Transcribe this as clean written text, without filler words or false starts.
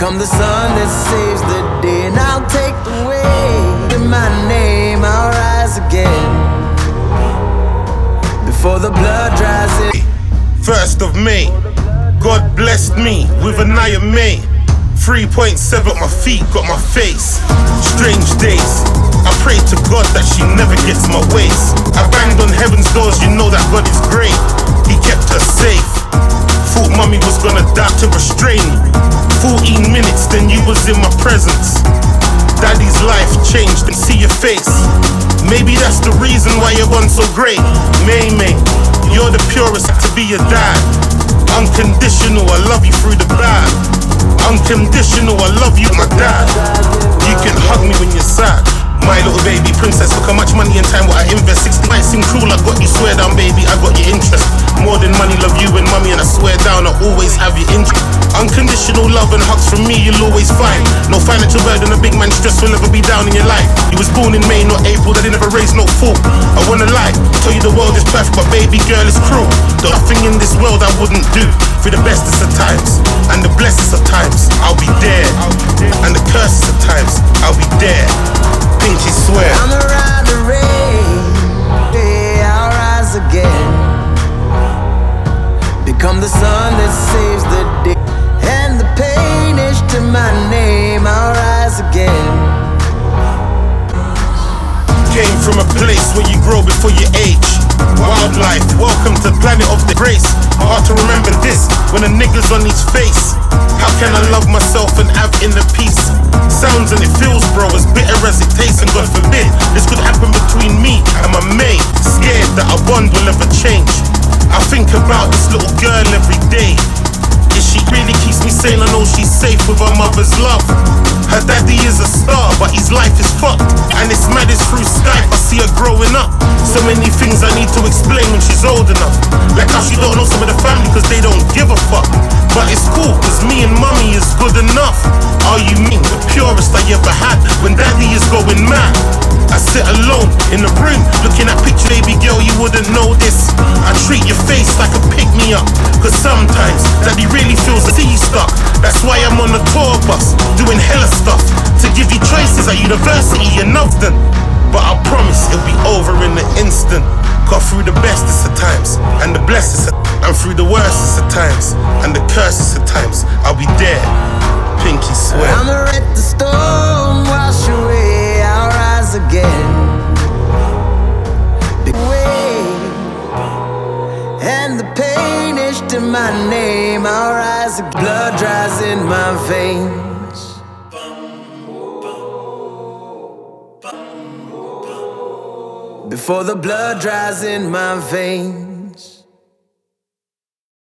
Become the sun that saves the day, and I'll take the way. In my name, I'll rise again before the blood dries in. 1st of May, God blessed me with an Iron May. 3.7 at my feet, got my face. Strange days, I pray to God that she never gets my waist. I banged on heaven's doors, you know that God is great. He kept her safe. Thought mommy was gonna die to restrain me. 14 minutes, then you was in my presence. Daddy's life changed and see your face. Maybe that's the reason why you're on so great. May, you're the purest to be your dad. Unconditional, I love you through the bad. Unconditional, I love you, my dad. You can hug me when you're sad. My little baby princess, look how much money and time what I invest. 60 might seem cruel, I got you, swear down baby, I got your interest. More than money, love you and mommy, and I swear down I always have your interest. Unconditional love and hugs from me, you'll always find. No financial burden, a big man stress will never be down in your life. You was born in May, not April, that they never raised no fool. I wanna lie, tell you the world is perfect, but baby girl is cruel. There's nothing in this world I wouldn't do. For the bestest of times, and the blessings of times, I'll be there. And the curses of times, I'll be there. Pinky swear. I'm a rider, I'll rise again. Become the sun that saves the day, and the pain is to my name. I'll rise again. Came from a place where you grow before your age. Wildlife, welcome to planet of the grace. Hard to remember this when a nigga's on his face. How can I love myself and have inner peace? Sounds and it feels, bro, as bitter as it tastes. And God forbid, this could happen between me and my mate. Scared that our bond will ever change. I think about this little girl every day. If she really keeps me sane, I know she's safe with her mother's love. Her daddy is a star, but his life is fucked. And it's mad as through Skype, I see her growing up. So many things I need to explain when she's old enough. Like how she don't know some of the family cause they don't give a fuck. But it's cool, cause me and mommy is good enough. Are you mean the purest I ever had when daddy is going mad? I sit alone in the room, looking at picture, baby girl, you wouldn't know this. I treat your face like a pick-me-up, cause sometimes daddy really feels the sea stuck. That's why I'm on the tour bus, doing hella stuff to give you choices at university, enough then. But I promise it'll be over in an instant. Got through the bestest of times, and the blessings, and through the worstest of times, and the curses of times, I'll be there. Pinky swear. I'ma let the storm wash away, I'll rise again. The way, and the pain is to my name, I'll rise again. Blood dries in my veins. Before the blood dries in my veins.